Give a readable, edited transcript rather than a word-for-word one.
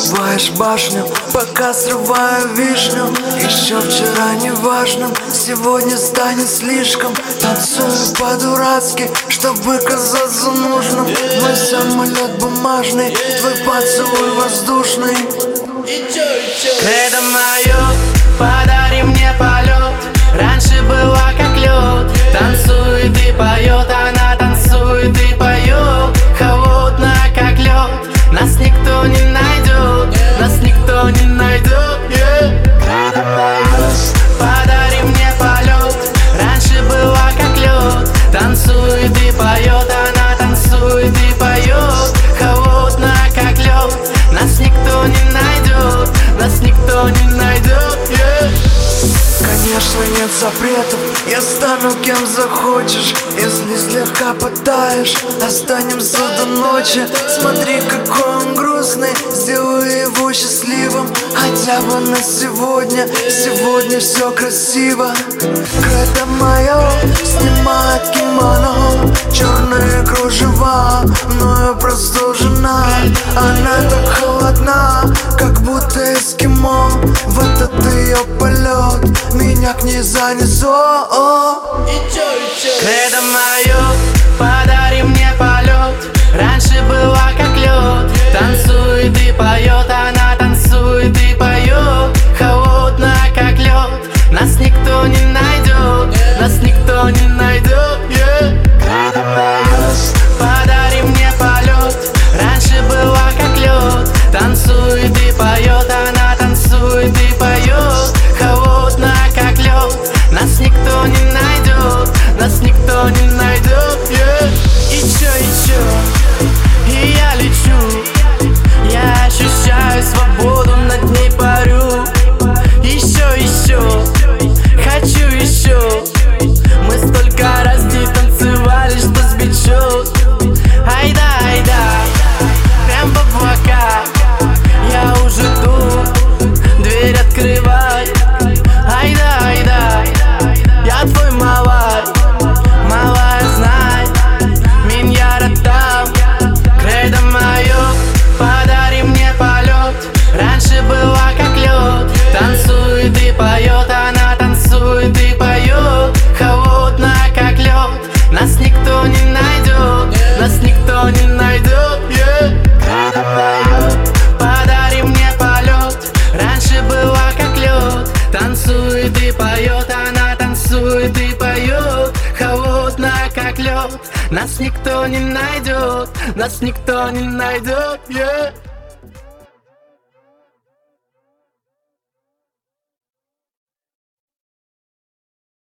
Взрываешь башню, пока срываю вишню. Еще вчера неважным, сегодня станет слишком. Танцую по-дурацки, чтобы казаться нужным. Мой самолет бумажный, твой поцелуй воздушный. Кредо мое, подари мне полет. Раньше была как лед. Танцует и поет, она танцует и поет. Холодная как лед. Нас никто не найдет, нас никто не найдет, Кредо мое, подари мне полет. Раньше была как лед. Танцует и поет, она танцует и поет. Холодная как лед. Нас никто не найдет, нас никто не найдет, Конечно, нет запретов, я стану кем захочешь. Если слегка потаешь, останемся до ночи. Смотри, какой он грустный, сделай его счастливым. Хотя бы на сегодня, сегодня все красиво. Кредо мое снимает кимоно, черные кружева, мною простужена. Она так холодна, как будто эскимо. В этот ее полет меня к ней занесло. Кредо мое, подари мне полет. Раньше была как лед. Танцует и поет, она танцует и поет. Холодная как лед. Нас никто не найдет, нас никто не найдет, Кредо мое, подари мне полет. Раньше была как лед. Танцует и поет, она танцует и поет. Холодная как лед. Нас никто не найдет, нас никто не найдет, И чё, и я лечу. Я ощущаю свободу, над ней парю. Еще, хочу еще. Мы столько раз не танцевали, что сбечет. Айда, прям в облака. Я уже тут, дверь открывай. Айда, я твой малай. Малая, знай, меня родам. Кредо мое, подари мне полет. Раньше была как лед. Танцует и поет, она танцует и поет. Холодная как лед. Нас никто не найдет, нас никто не найдет, Кредо мое, подари мне полет. Раньше была как лед. Танцует и поет, она танцует и поет. Холодная как лед. Нас никто не найдет, нас никто не найдет,